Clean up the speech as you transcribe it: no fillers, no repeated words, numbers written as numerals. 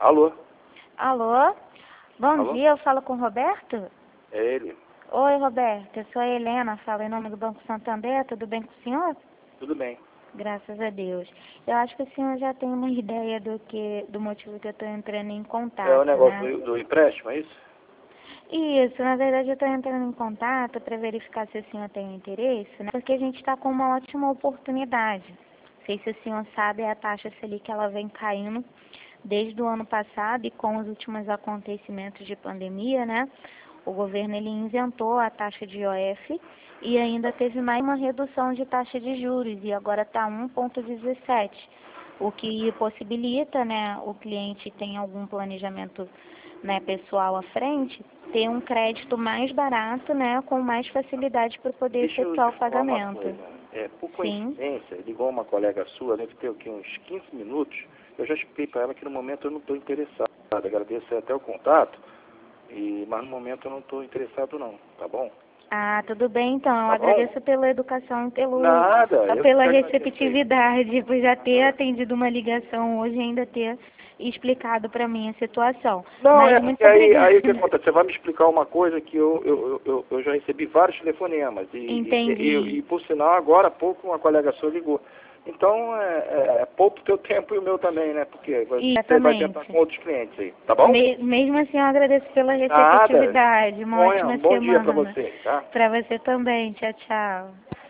Alô? Alô? Bom Alô? dia, eu falo com o Roberto? É ele. Oi, Roberto, eu sou a Helena, falo em nome do Banco Santander, tudo bem com o senhor? Tudo bem. Graças a Deus. Eu acho que o senhor já tem uma ideia do motivo que eu estou entrando em É o contato, negócio né? do empréstimo, é isso? Isso, na verdade eu estou entrando em contato para verificar se o senhor tem interesse, né? Porque a gente está com uma ótima oportunidade. Não sei se o senhor sabe, a taxa Selic ela vem caindo desde o ano passado e com os últimos acontecimentos de pandemia, né? O governo ele isentou a taxa de IOF e ainda teve mais uma redução de taxa de juros e agora está 1,17, o que possibilita, né, o cliente tem algum planejamento, né, pessoal à frente, ter um crédito mais barato, né, com mais facilidade para poder Deixa eu efetuar te o falar uma pagamento. coisa. Por Sim. coincidência, ligou uma colega sua, deve ter aqui uns 15 minutos. Eu já expliquei para ela que no momento eu não estou interessado. Agradeço até o contato, mas no momento eu não estou interessado não, tá bom? Ah, tudo bem então. Eu Tá bom? agradeço pela educação e Nada, eu pela que agradeço aí. receptividade, por já ter atendido uma ligação hoje e ainda ter explicado para mim a situação. Não, Mas muito porque aí o que obrigada. acontece? Você vai me explicar uma coisa que eu já recebi vários telefonemas Entendi. e por sinal agora há pouco uma colega sua ligou. Então é pouco teu tempo e o meu também, né? Porque você vai tentar Exatamente. com outros clientes aí, tá bom? Mesmo assim, eu agradeço pela Nada. receptividade. Uma Disponha. ótima Um bom dia para semana. você, tá? Para você também. Tchau, tchau.